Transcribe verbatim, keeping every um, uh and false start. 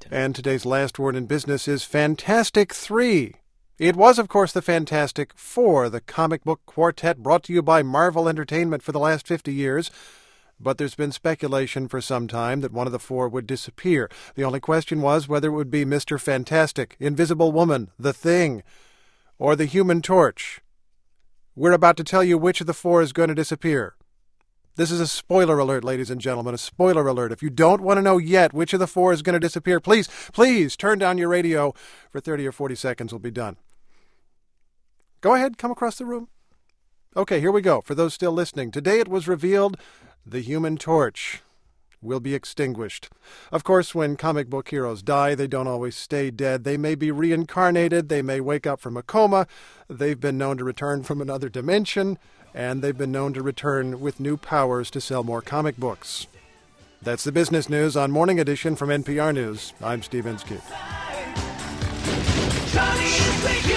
And today's last word in business is Fantastic Three. It was, of course, the Fantastic Four, the comic book quartet brought to you by Marvel Entertainment for the last fifty years. But there's been speculation for some time that one of the four would disappear. The only question was whether it would be Mister Fantastic, Invisible Woman, The Thing, or the Human Torch. We're about to tell you which of the four is going to disappear. This is a spoiler alert, ladies and gentlemen, a spoiler alert. If you don't want to know yet which of the four is going to disappear, please, please turn down your radio for thirty or forty seconds. We'll be done. Go ahead, come across the room. Okay, here we go. For those still listening, today it was revealed the Human Torch will be extinguished. Of course, when comic book heroes die, they don't always stay dead. They may be reincarnated. They may wake up from a coma. They've been known to return from another dimension, and they've been known to return with new powers to sell more comic books. That's the business news on Morning Edition from N P R News. I'm Steve Inskeep.